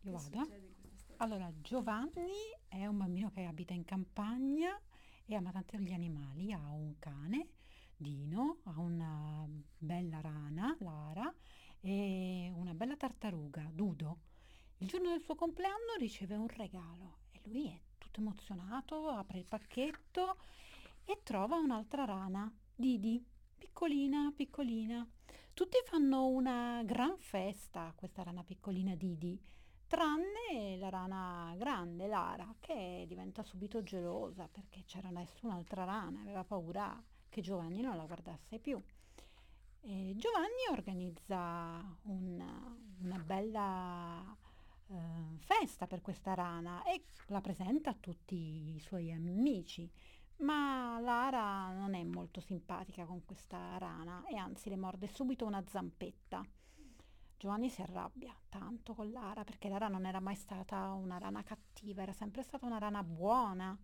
Io Che vado. succede in questa storia? Allora, Giovanni è un bambino che abita in campagna e ama tanto gli animali. Ha un cane, Dino, ha una bella rana, Lara, e una bella tartaruga, Dudo. Il giorno del suo compleanno riceve un regalo e lui è tutto emozionato, apre il pacchetto e trova un'altra rana, Didi, piccolina, piccolina. Tutti fanno una gran festa a questa rana piccolina Didi, tranne la rana grande, Lara, che diventa subito gelosa perché c'era nessun'altra rana, aveva paura che Giovanni non la guardasse più. E Giovanni organizza una bella festa per questa rana e la presenta a tutti i suoi amici. Ma Lara non è molto simpatica con questa rana e anzi le morde subito una zampetta. Giovanni si arrabbia tanto con Lara perché Lara non era mai stata una rana cattiva, era sempre stata una rana buona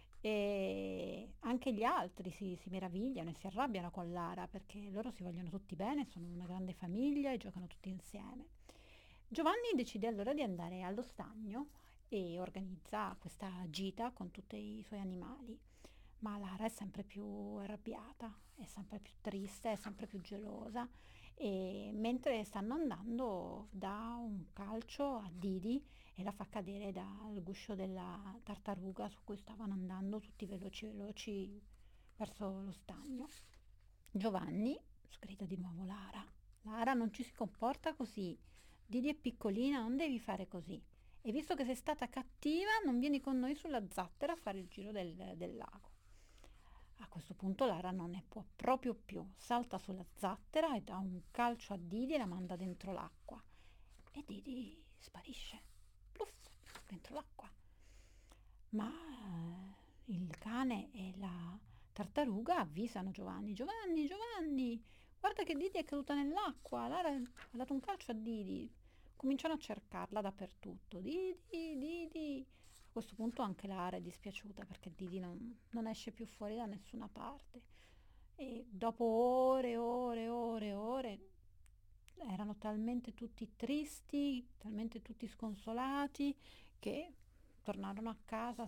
e anche gli altri si meravigliano e si arrabbiano con Lara perché loro si vogliono tutti bene, sono una grande famiglia e giocano tutti insieme. Giovanni decide allora di andare allo stagno e organizza questa gita con tutti i suoi animali. Ma Lara è sempre più arrabbiata, è sempre più triste, è sempre più gelosa e mentre stanno andando dà un calcio a Didi e la fa cadere dal guscio della tartaruga su cui stavano andando tutti veloci veloci verso lo stagno. Giovanni sgrida di nuovo Lara. Lara, non ci si comporta così. Didi è piccolina, non devi fare così. E visto che sei stata cattiva, non vieni con noi sulla zattera a fare il giro del lago. A questo punto Lara non ne può proprio più, salta sulla zattera e dà un calcio a Didi e la manda dentro l'acqua. E Didi sparisce, pluff, dentro l'acqua. Ma il cane e la tartaruga avvisano Giovanni. Giovanni, Giovanni, guarda che Didi è caduta nell'acqua. Lara ha dato un calcio a Didi. Cominciano a cercarla dappertutto. Didi, Didi. A questo punto anche Lara è dispiaciuta perché Didi non esce più fuori da nessuna parte. E dopo ore, ore, ore, ore, erano talmente tutti tristi, talmente tutti sconsolati, che tornarono a casa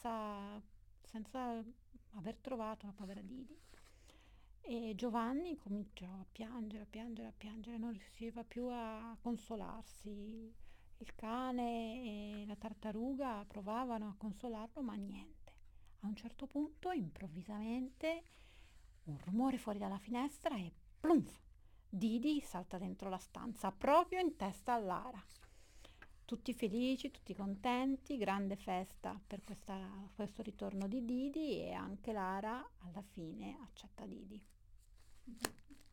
senza aver trovato la povera Didi. E Giovanni cominciò a piangere, a piangere, a piangere, non riusciva più a consolarsi. Il cane e la tartaruga provavano a consolarlo, ma niente. A un certo punto, improvvisamente, un rumore fuori dalla finestra e plumf! Didi salta dentro la stanza, proprio in testa a Lara. Tutti felici, tutti contenti, grande festa per questo ritorno di Didi e anche Lara alla fine accetta Didi.